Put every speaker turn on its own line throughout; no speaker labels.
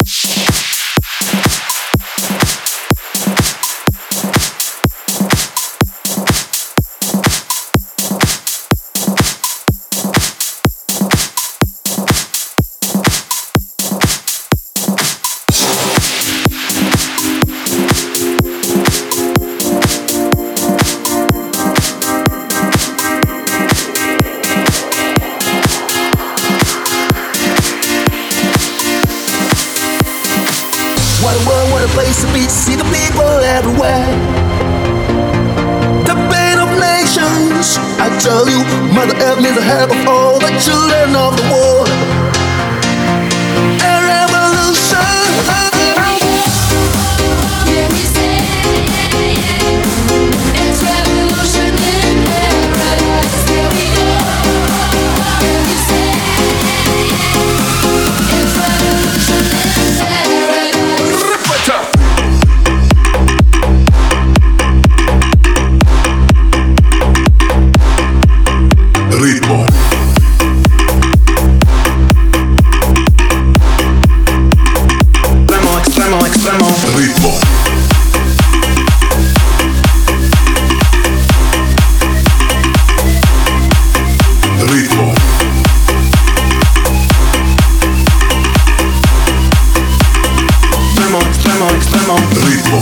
What a world, what a place to be. See the people everywhere. The pain of nations. I tell you, Mother Earth needs the help of all the children of the world. A revolution.
Yeah, we say it's revolution in paradise. Here we go. Yeah, we say it's revolution in paradise.
Ritmo.
Extremo, extremo, extremo.
Ritmo. Ritmo.
Extremo, extremo, extremo.
Ritmo.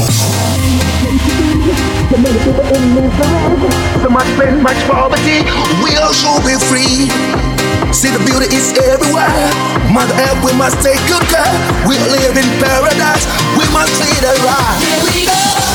So much pain, much poverty. We all should be free. See the beauty is everywhere. Mother Earth, we must take good care. We live in paradise. We must treat it right.
Here we go.